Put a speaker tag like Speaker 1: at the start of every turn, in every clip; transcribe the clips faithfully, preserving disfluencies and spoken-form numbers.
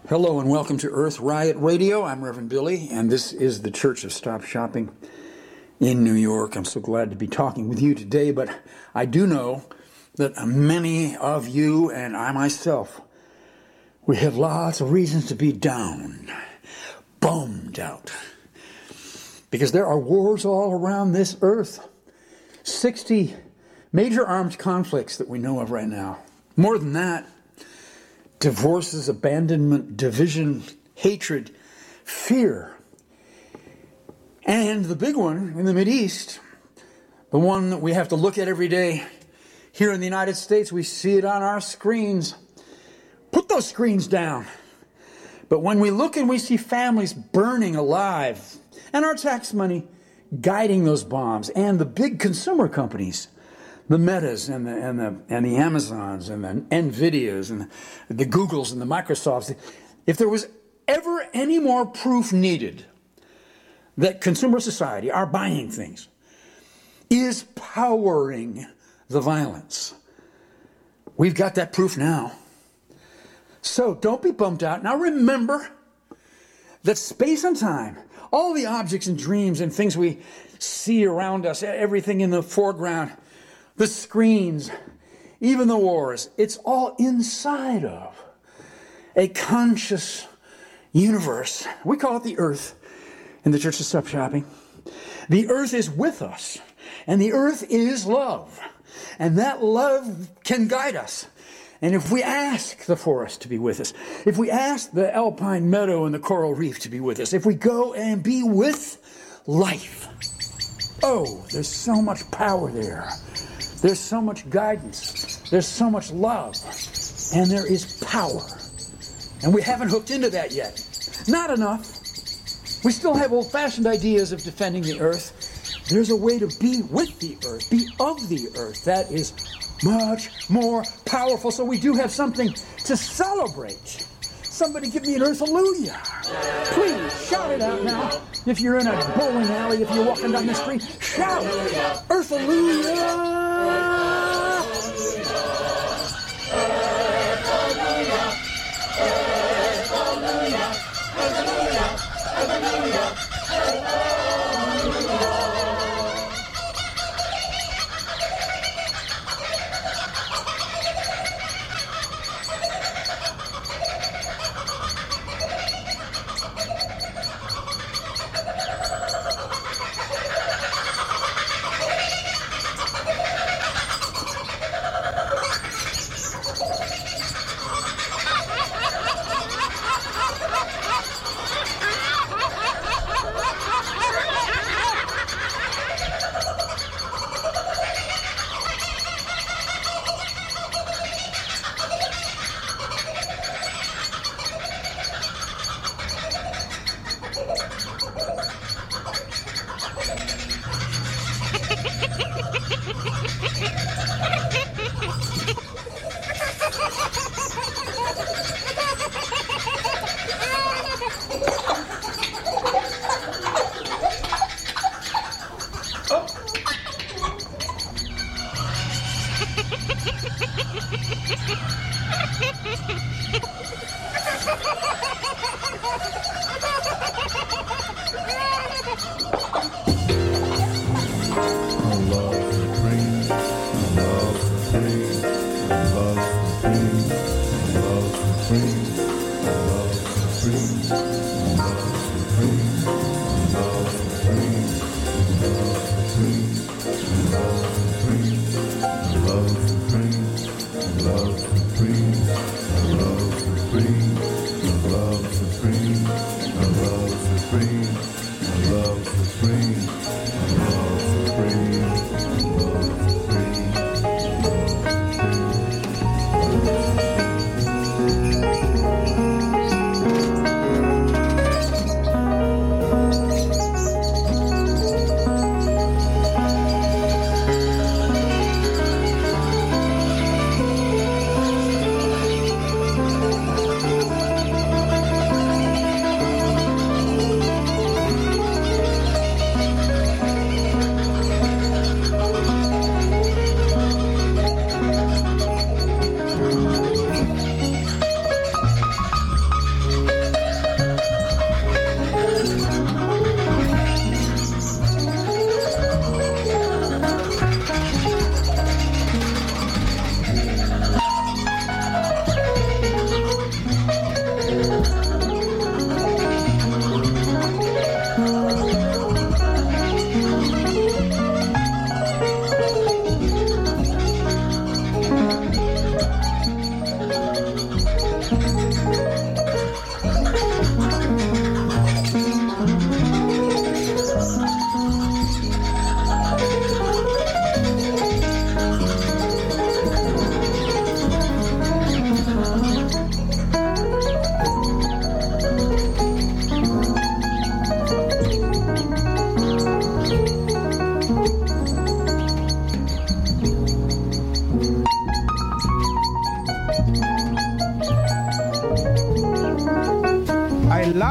Speaker 1: Hello and welcome to Earth Riot Radio. I'm Reverend Billy, and this is the Church of Stop Shopping in New York. I'm so glad to be talking with you today, but I do know that many of you and I myself, we have lots of reasons to be down, bummed out, because there are wars all around this earth. sixty major armed conflicts that we know of right now. More than that. Divorces, abandonment, division, hatred, fear. And the big one in the Mideast, the one that we have to look at every day here in the United States, we see it on our screens. Put those screens down. But when we look and we see families burning alive, and our tax money guiding those bombs, and the big consumer companies, the Metas and the and the and the Amazons and the Nvidias and the, the Googles and the Microsofts. If there was ever any more proof needed that consumer society, our buying things, is powering the violence, we've got that proof now. So don't be bummed out. Now remember that space and time, all the objects and dreams and things we see around us, everything in the foreground, the screens, even the wars, it's all inside of a conscious universe. We call it the earth in the Church of Stop Shopping. The earth is with us, and the earth is love. And that love can guide us. And if we ask the forest to be with us, if we ask the alpine meadow and the coral reef to be with us, if we go and be with life, oh, there's so much power there. There's so much guidance. There's so much love. And there is power. And we haven't hooked into that yet. Not enough. We still have old-fashioned ideas of defending the earth. There's a way to be with the earth, be of the earth. That is much more powerful. So we do have something to celebrate. Somebody give me an earth-hallelujah. Please, shout it out now. If you're in a bowling alley, if you're walking down the street, shout, earth-hallelujah.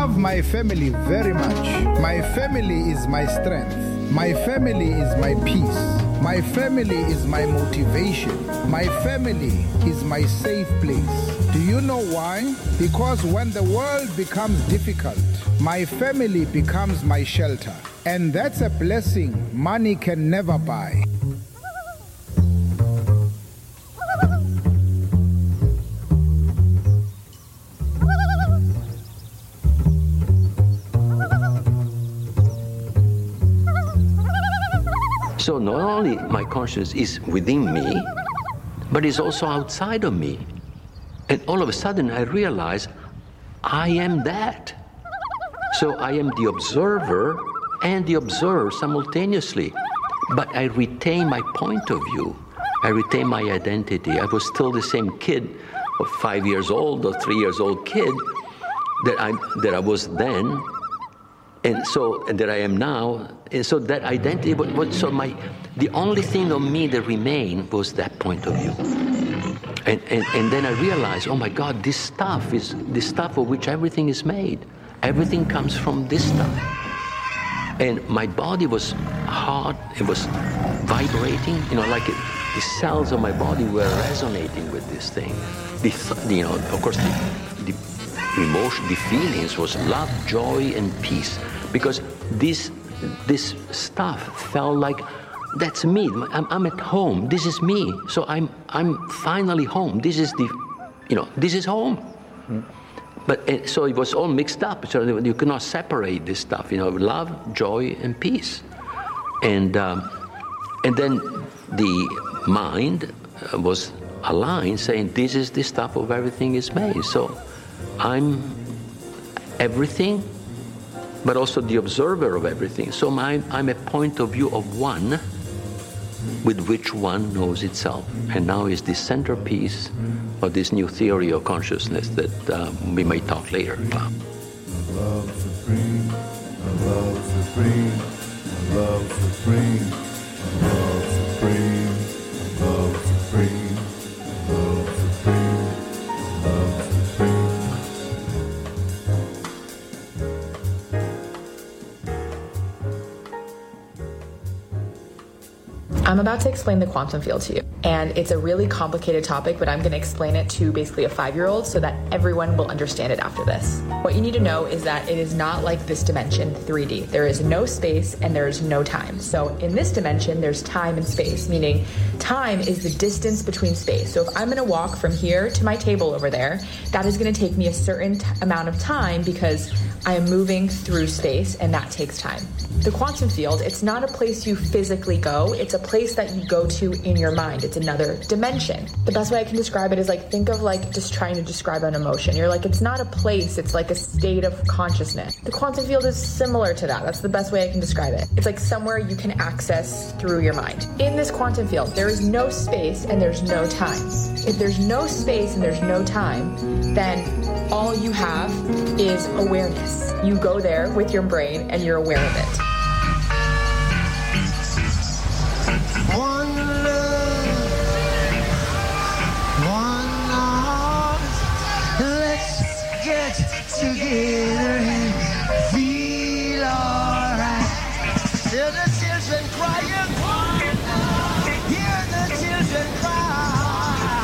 Speaker 2: love my family very much. My family is my strength. My family is my peace. My family is my motivation. My family is my safe place. Do you know why? Because when the world becomes difficult, my family becomes my shelter. And that's a blessing money can never buy.
Speaker 3: So not only my consciousness is within me, but it's also outside of me. And all of a sudden I realize I am that. So I am the observer and the observer simultaneously. But I retain my point of view. I retain my identity. I was still the same kid, of five years old or three years old kid that I, that I was then. And so and that I am now, and so that identity, what, what, so my, the only thing of me that remained was that point of view. And, and, and then I realized, oh my God, this stuff is the stuff of which everything is made. Everything comes from this stuff. And my body was hard, it was vibrating, you know, like it, the cells of my body were resonating with this thing. The, you know, of course, the, the emotion, the feelings was love, joy, and peace. Because this, this stuff felt like, that's me. I'm, I'm at home. This is me. So I'm, I'm finally home. This is the, you know, this is home. Mm. But uh, so it was all mixed up. So you could not separate this stuff. You know, love, joy, and peace. And um, and then the mind was aligned, saying, "This is the stuff of everything is made." So I'm everything, but also the observer of everything. So my, I'm a point of view of one, with which one knows itself. And now is the centerpiece of this new theory of consciousness that uh, we may talk later about.
Speaker 4: Love supreme, love supreme, love supreme, love supreme, love supreme, love supreme, love supreme.
Speaker 5: I'm about to explain the quantum field to you. And it's a really complicated topic, but I'm going to explain it to basically a five-year-old so that everyone will understand it after this. What you need to know is that it is not like this dimension, three D. There is no space and there is no time. So in this dimension, there's time and space, meaning time is the distance between space. So if I'm going to walk from here to my table over there, that is going to take me a certain t- amount of time because I am moving through space and that takes time. The quantum field, it's not a place you physically go, it's a place that you go to in your mind. It's another dimension. The best way I can describe it is like, think of like just trying to describe an emotion. You're like, it's not a place, it's like a state of consciousness. The quantum field is similar to that. That's the best way I can describe it. It's like somewhere you can access through your mind. In this quantum field, there is no space and there's no time. If there's no space and there's no time, then all you have is awareness. You go there with your brain and you're aware of it.
Speaker 6: One love, one heart. Let's get together and feel alright. Hear the children crying. Hear the children cry.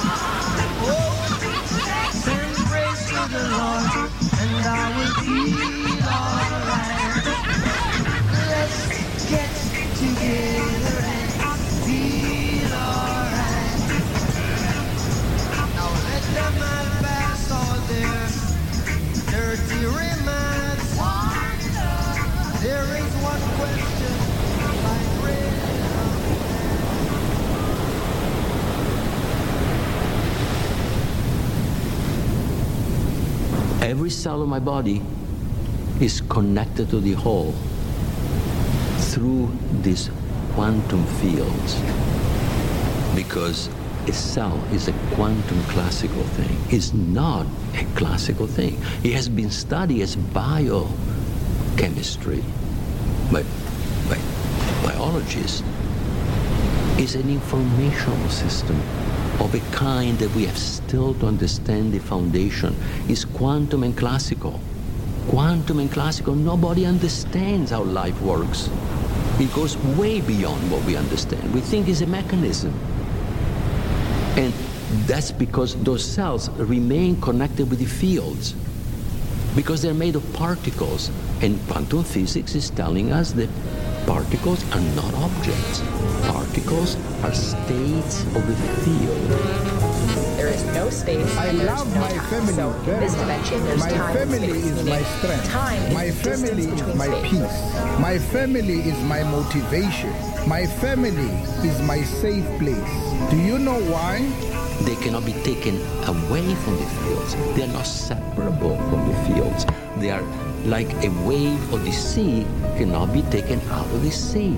Speaker 6: Oh, send praise to the Lord, and I will feel alright. Let's get together and feel alright. Now let them all pass all their dirty remarks. There is one question I really
Speaker 3: love. Every cell of my body is connected to the whole through these quantum fields, because a cell is a quantum classical thing. It's not a classical thing. It has been studied as biochemistry by, by biologists. It's an informational system of a kind that we have still to understand the foundation. It's quantum and classical. Quantum and classical, nobody understands how life works. It goes way beyond what we understand. We think it's a mechanism. And that's because those cells remain connected with the fields, because they're made of particles. And quantum physics is telling us that particles are not objects. Particles are states of the field.
Speaker 5: There is no space
Speaker 2: I
Speaker 5: and there's
Speaker 2: love
Speaker 5: no
Speaker 2: my
Speaker 5: time.
Speaker 2: family
Speaker 5: So in
Speaker 2: very
Speaker 5: this
Speaker 2: much.
Speaker 5: dimension, there's
Speaker 2: My
Speaker 5: time and
Speaker 2: family
Speaker 5: space,
Speaker 2: is
Speaker 5: meaning
Speaker 2: my strength.
Speaker 5: time is
Speaker 2: My
Speaker 5: distance
Speaker 2: family is
Speaker 5: between
Speaker 2: my
Speaker 5: space.
Speaker 2: peace. My family is my motivation. My family is my safe place. Do you know why?
Speaker 3: They cannot be taken away from the fields. They are not separable from the fields. They are like a wave of the sea cannot be taken out of the sea.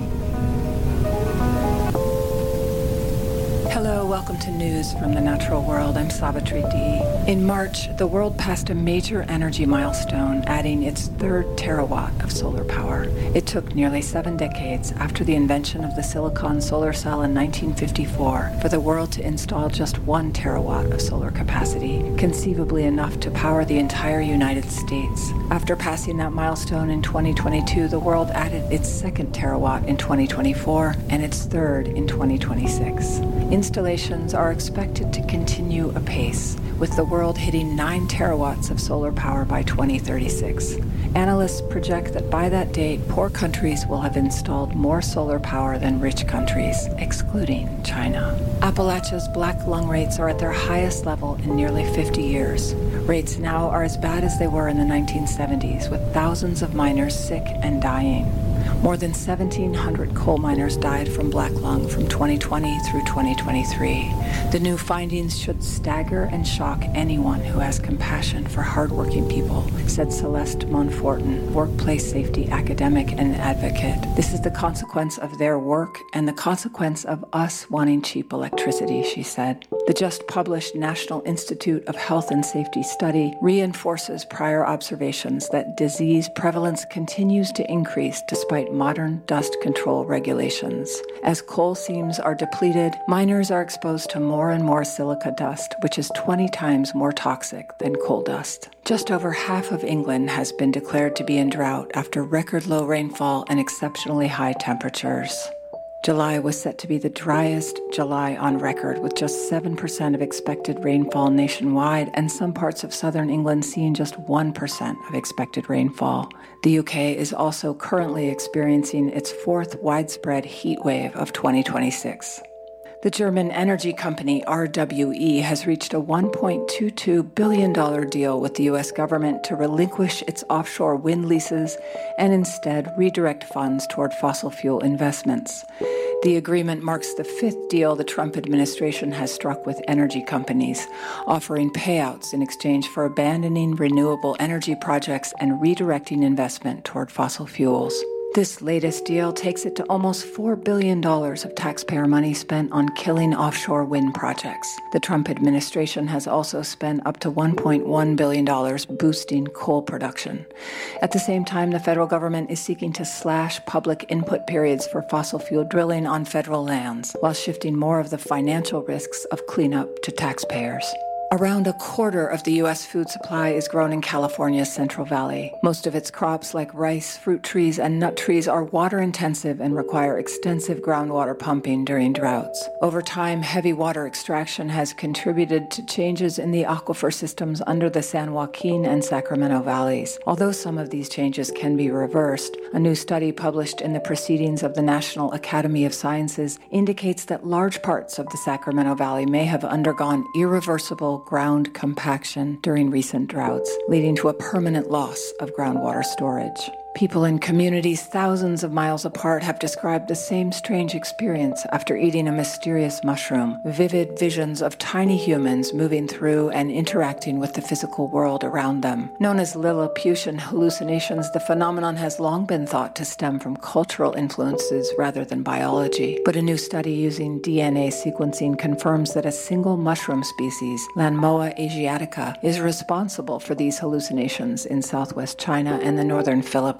Speaker 7: Hello, welcome to News from the Natural World. I'm Savitri D. In March, the world passed a major energy milestone, adding its third terawatt of solar power. It took nearly seven decades after the invention of the silicon solar cell in nineteen fifty-four for the world to install just one terawatt of solar capacity, conceivably enough to power the entire United States. After passing that milestone in twenty twenty-two, the world added its second terawatt in twenty twenty-four and its third in twenty twenty-six. Installations are expected to continue apace, with the world hitting nine terawatts of solar power by twenty thirty-six. Analysts project that by that date, poor countries will have installed more solar power than rich countries, excluding China. Appalachia's black lung rates are at their highest level in nearly fifty years. Rates now are as bad as they were in the nineteen seventies, with thousands of miners sick and dying. More than seventeen hundred coal miners died from black lung from twenty twenty through twenty twenty-three. The new findings should stagger and shock anyone who has compassion for hardworking people, said Celeste Monfortin, workplace safety academic and advocate. This is the consequence of their work and the consequence of us wanting cheap electricity, she said. The just published National Institute of Health and Safety study reinforces prior observations that disease prevalence continues to increase despite modern dust control regulations. As coal seams are depleted, miners are exposed to more and more silica dust, which is twenty times more toxic than coal dust. Just over half of England has been declared to be in drought after record low rainfall and exceptionally high temperatures. July was set to be the driest July on record, with just seven percent of expected rainfall nationwide, and some parts of southern England seeing just one percent of expected rainfall. The U K is also currently experiencing its fourth widespread heat wave of twenty twenty-six. The German energy company R W E has reached a one point two two billion dollars deal with the U S government to relinquish its offshore wind leases and instead redirect funds toward fossil fuel investments. The agreement marks the fifth deal the Trump administration has struck with energy companies, offering payouts in exchange for abandoning renewable energy projects and redirecting investment toward fossil fuels. This latest deal takes it to almost four billion dollars of taxpayer money spent on killing offshore wind projects. The Trump administration has also spent up to one point one billion dollars boosting coal production. At the same time, the federal government is seeking to slash public input periods for fossil fuel drilling on federal lands, while shifting more of the financial risks of cleanup to taxpayers. Around a quarter of the U S food supply is grown in California's Central Valley. Most of its crops, like rice, fruit trees, and nut trees, are water-intensive and require extensive groundwater pumping during droughts. Over time, heavy water extraction has contributed to changes in the aquifer systems under the San Joaquin and Sacramento valleys. Although some of these changes can be reversed, a new study published in the Proceedings of the National Academy of Sciences indicates that large parts of the Sacramento Valley may have undergone irreversible ground compaction during recent droughts, leading to a permanent loss of groundwater storage. People in communities thousands of miles apart have described the same strange experience after eating a mysterious mushroom. Vivid visions of tiny humans moving through and interacting with the physical world around them. Known as Lilliputian hallucinations, the phenomenon has long been thought to stem from cultural influences rather than biology. But a new study using D N A sequencing confirms that a single mushroom species, Lanmoa asiatica, is responsible for these hallucinations in southwest China and the northern Philippines.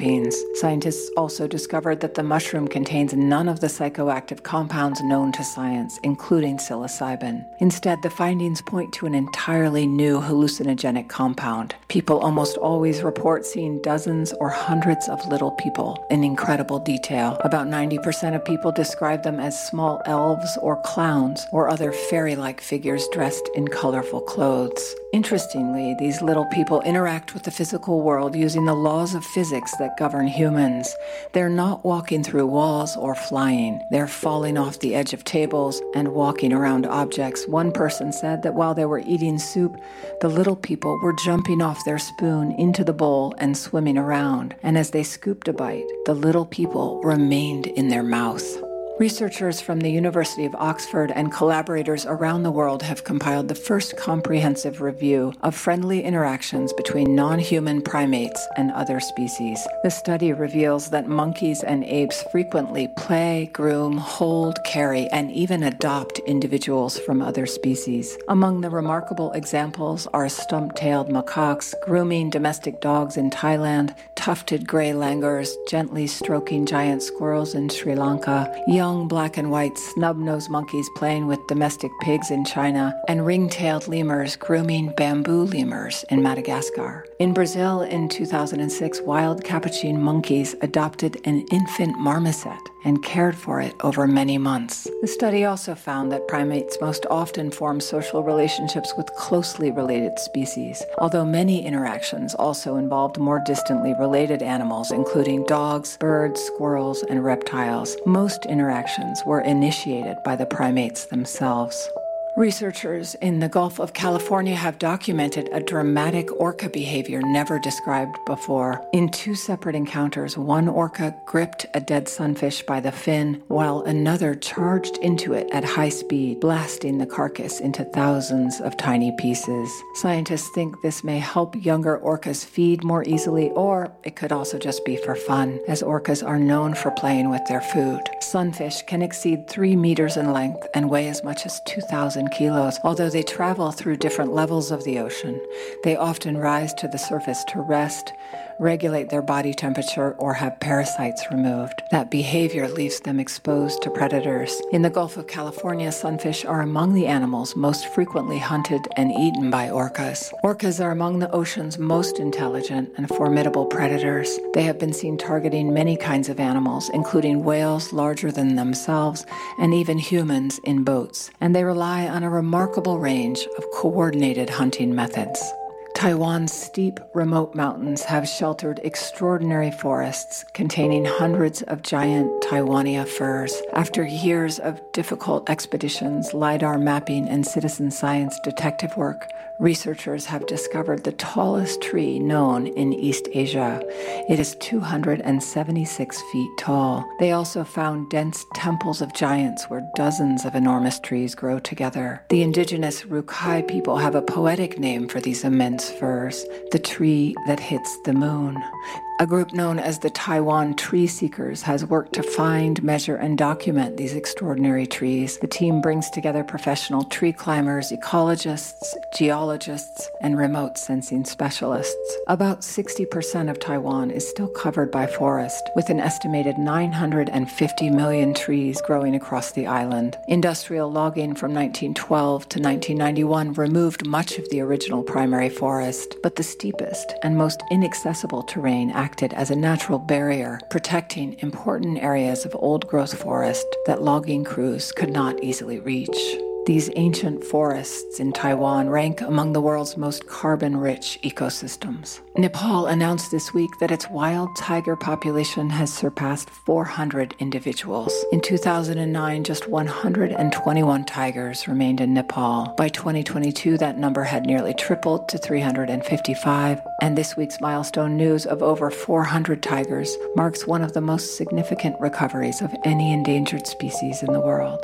Speaker 7: terpenes. Scientists also discovered that the mushroom contains none of the psychoactive compounds known to science, including psilocybin. Instead, the findings point to an entirely new hallucinogenic compound. People almost always report seeing dozens or hundreds of little people in incredible detail. About ninety percent of people describe them as small elves or clowns or other fairy-like figures dressed in colorful clothes. Interestingly, these little people interact with the physical world using the laws of physics that govern humans. They're not walking through walls or flying. They're falling off the edge of tables and walking around objects. One person said that while they were eating soup, the little people were jumping off their spoon into the bowl and swimming around. And as they scooped a bite, the little people remained in their mouth. Researchers from the University of Oxford and collaborators around the world have compiled the first comprehensive review of friendly interactions between non-human primates and other species. The study reveals that monkeys and apes frequently play, groom, hold, carry, and even adopt individuals from other species. Among the remarkable examples are stump-tailed macaques grooming domestic dogs in Thailand, tufted gray langurs gently stroking giant squirrels in Sri Lanka, young Young black and white snub-nosed monkeys playing with domestic pigs in China, and ring-tailed lemurs grooming bamboo lemurs in Madagascar. In Brazil in two thousand six, wild capuchin monkeys adopted an infant marmoset and cared for it over many months. The study also found that primates most often form social relationships with closely related species, although many interactions also involved more distantly related animals, including dogs, birds, squirrels, and reptiles. Most interactions were initiated by the primates themselves. Researchers in the Gulf of California have documented a dramatic orca behavior never described before. In two separate encounters, one orca gripped a dead sunfish by the fin, while another charged into it at high speed, blasting the carcass into thousands of tiny pieces. Scientists think this may help younger orcas feed more easily, or it could also just be for fun, as orcas are known for playing with their food. Sunfish can exceed three meters in length and weigh as much as two thousand kilos. Although they travel through different levels of the ocean, they often rise to the surface to rest, regulate their body temperature, or have parasites removed. That behavior leaves them exposed to predators. In the Gulf of California, sunfish are among the animals most frequently hunted and eaten by orcas. Orcas are among the ocean's most intelligent and formidable predators. They have been seen targeting many kinds of animals, including whales larger than themselves, and even humans in boats. And they rely on a remarkable range of coordinated hunting methods. Taiwan's steep, remote mountains have sheltered extraordinary forests containing hundreds of giant Taiwania firs. After years of difficult expeditions, LiDAR mapping, and citizen science detective work, researchers have discovered the tallest tree known in East Asia. It is two hundred seventy-six feet tall. They also found dense temples of giants where dozens of enormous trees grow together. The indigenous Rukai people have a poetic name for these immense firs, the tree that hits the moon. A group known as the Taiwan Tree Seekers has worked to find, measure, and document these extraordinary trees. The team brings together professional tree climbers, ecologists, geologists, and remote sensing specialists. About sixty percent of Taiwan is still covered by forest, with an estimated nine hundred fifty million trees growing across the island. Industrial logging from nineteen twelve to nineteen ninety-one removed much of the original primary forest, but the steepest and most inaccessible terrain acted as a natural barrier, protecting important areas of old-growth forest that logging crews could not easily reach. These ancient forests in Taiwan rank among the world's most carbon-rich ecosystems. Nepal announced this week that its wild tiger population has surpassed four hundred individuals. In two thousand nine, just one hundred twenty-one tigers remained in Nepal. By twenty twenty-two, that number had nearly tripled to three hundred fifty-five, and this week's milestone news of over four hundred tigers marks one of the most significant recoveries of any endangered species in the world.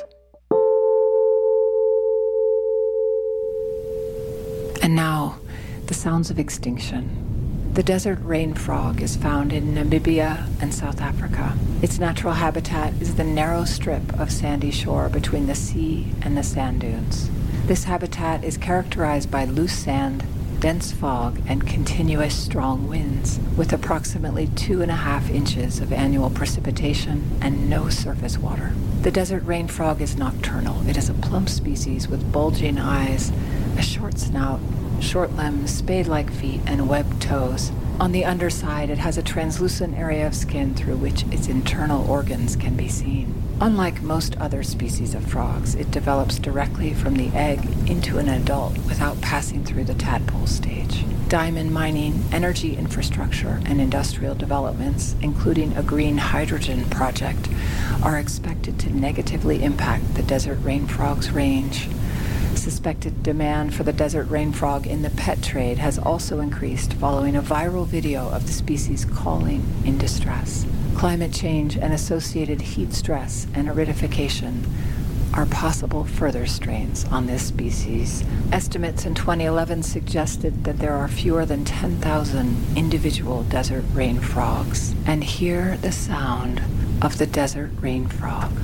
Speaker 7: And now, the sounds of extinction. The desert rain frog is found in Namibia and South Africa. Its natural habitat is the narrow strip of sandy shore between the sea and the sand dunes. This habitat is characterized by loose sand, dense fog, and continuous strong winds, with approximately two and a half inches of annual precipitation and no surface water. The desert rain frog is nocturnal. It is a plump species with bulging eyes, a short snout, short limbs, spade-like feet, and webbed toes. On the underside, it has a translucent area of skin through which its internal organs can be seen. Unlike most other species of frogs, it develops directly from the egg into an adult without passing through the tadpole stage. Diamond mining, energy infrastructure, and industrial developments, including a green hydrogen project, are expected to negatively impact the desert rain frog's range. Suspected demand for the desert rain frog in the pet trade has also increased following a viral video of the species calling in distress. Climate change and associated heat stress and aridification are possible further strains on this species. Estimates in twenty eleven suggested that there are fewer than ten thousand individual desert rain frogs. And hear the sound of the desert rain frog.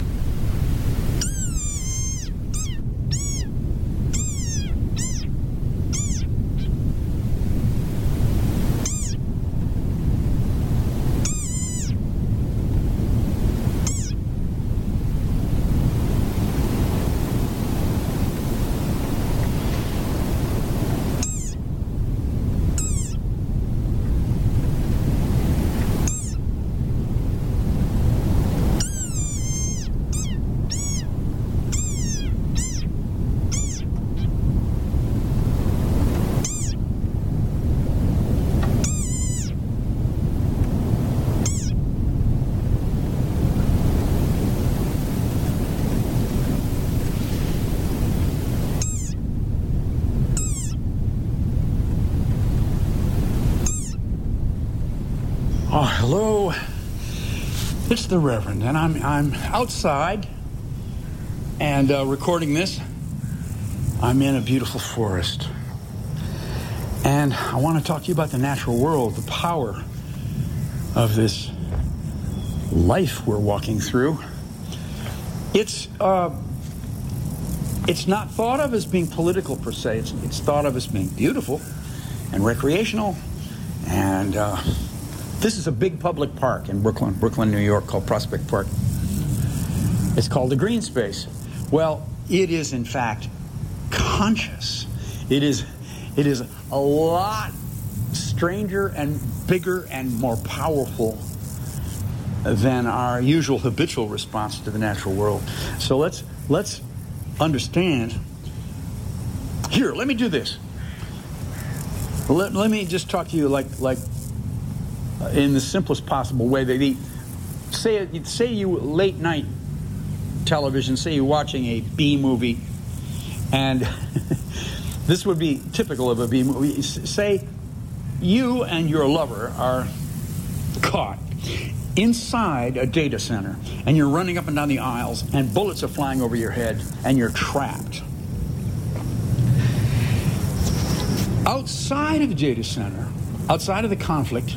Speaker 1: Oh, hello. It's the Reverend, and I'm I'm outside and uh, recording this. I'm in a beautiful forest, and I want to talk to you about the natural world, the power of this life we're walking through. It's uh, it's not thought of as being political per se. It's, it's thought of as being beautiful and recreational, and uh, this is a big public park in Brooklyn, Brooklyn, New York, called Prospect Park. It's called the Green Space. Well, it is in fact conscious. It is, it is a lot stranger and bigger and more powerful than our usual habitual response to the natural world. So let's let's understand. Here, let me do this. Let, let me just talk to you like like. in the simplest possible way. They, they say say you late night television, say you're watching a B movie, and this would be typical of a B movie. Say you and your lover are caught inside a data center, and you're running up and down the aisles, and bullets are flying over your head, and you're trapped. Outside of the data center, outside of the conflict,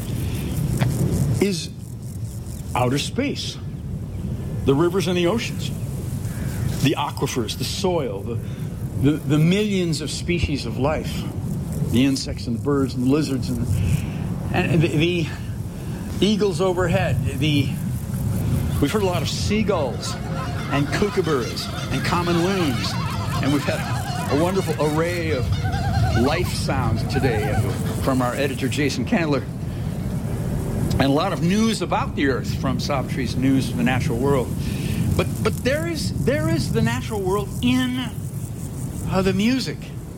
Speaker 1: is outer space, the rivers and the oceans, the aquifers, the soil, the, the, the millions of species of life, the insects and the birds and the lizards and, and the, the eagles overhead. The we've heard a lot of seagulls and kookaburras and common loons, and we've had a wonderful array of life sounds today from our editor Jason Candler. And a lot of news about the Earth from Savitree's News of the Natural World. But but there is there is the natural world in uh, the music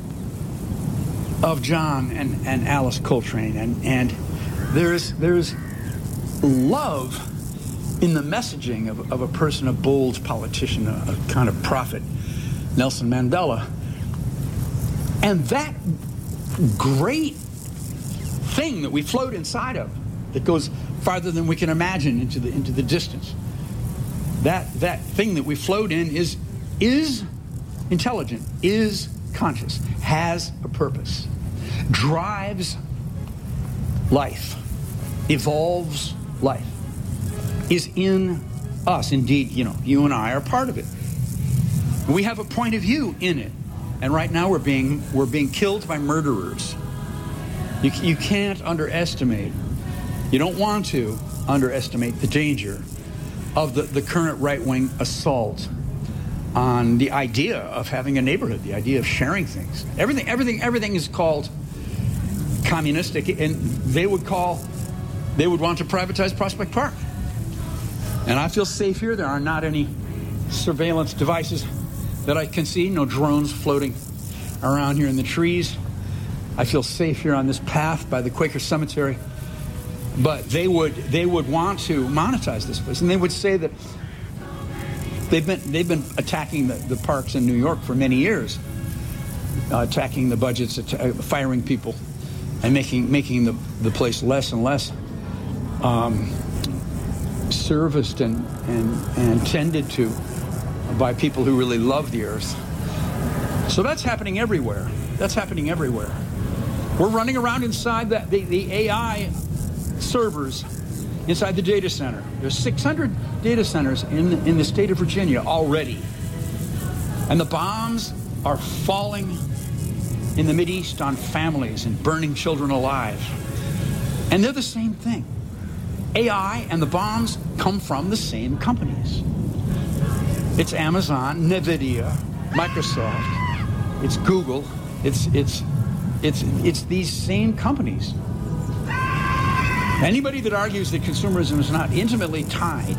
Speaker 1: of John and, and Alice Coltrane. And, and there's there's love in the messaging of, of a person, a bold politician, a, a kind of prophet, Nelson Mandela. And that great thing that we float inside of, that goes farther than we can imagine into the into the distance. That that thing that we float in is is intelligent, is conscious, has a purpose, drives life, evolves life, is in us. Indeed, you know, you and I are part of it. We have a point of view in it. And right now we're being we're being killed by murderers. You, you can't underestimate, you don't want to underestimate the danger of the, the current right-wing assault on the idea of having a neighborhood, the idea of sharing things. Everything, everything, everything is called communistic, and they would call, they would want to privatize Prospect Park. And I feel safe here. There are not any surveillance devices that I can see, no drones floating around here in the trees. I feel safe here on this path by the Quaker Cemetery. But they would they would want to monetize this place, and they would say that they've been they've been attacking the, the parks in New York for many years, uh, attacking the budgets, att- firing people, and making making the, the place less and less um, serviced and, and and tended to by people who really love the earth. So that's happening everywhere. That's happening everywhere. We're running around inside the, the, the A I servers inside the data center. There's six hundred data centers in, in the state of Virginia already. And the bombs are falling in the Mideast on families and burning children alive. And they're the same thing. A I and the bombs come from the same companies. It's Amazon, NVIDIA, Microsoft, it's Google, it's it's it's it's these same companies. Anybody that argues that consumerism is not intimately tied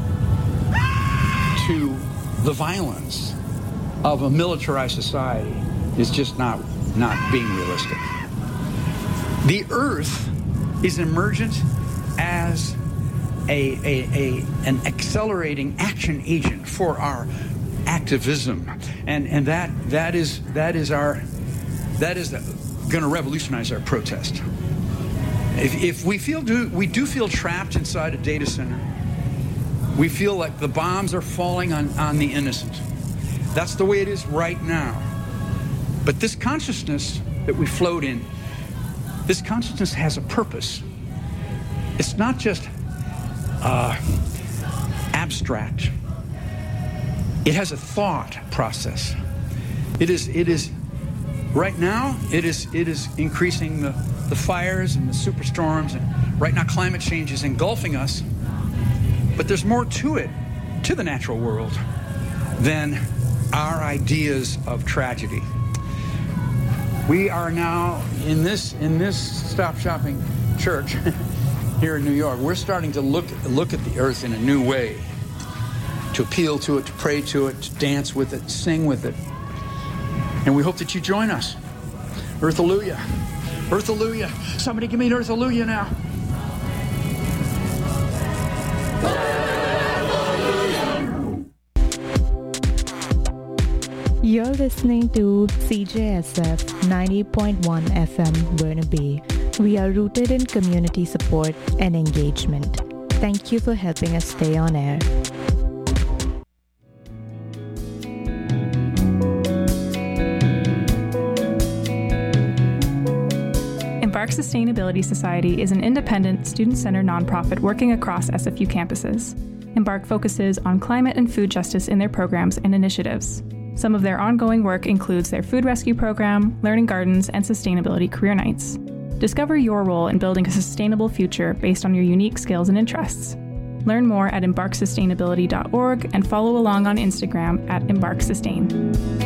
Speaker 1: to the violence of a militarized society is just not not being realistic. The earth is emergent as a, a, a an accelerating action agent for our activism, and and that that is that is our that is going to revolutionize our protest. If, if we feel do we do feel trapped inside a data center, we feel like the bombs are falling on, on the innocent. That's the way it is right now. But this consciousness that we float in, this consciousness has a purpose. It's not just uh, abstract. It has a thought process. It is. It is. Right now, it is. It is increasing the, the fires and the superstorms, and right now, climate change is engulfing us. But there's more to it, to the natural world, than our ideas of tragedy. We are now in this in this Stop Shopping church here in New York. We're starting to look look at the earth in a new way, to appeal to it, to pray to it, to dance with it, sing with it. And we hope that you join us. Earth-alleluia. Earth-alleluia. Somebody give me an earth-alleluia now.
Speaker 8: You're listening to C J S F ninety point one F M Burnaby. We are rooted in community support and engagement. Thank you for helping us stay on air.
Speaker 9: Embark Sustainability Society is an independent, student-centered nonprofit working across S F U campuses. Embark focuses on climate and food justice in their programs and initiatives. Some of their ongoing work includes their food rescue program, learning gardens, and sustainability career nights. Discover your role in building a sustainable future based on your unique skills and interests. Learn more at embark sustainability dot org and follow along on Instagram at embark sustain.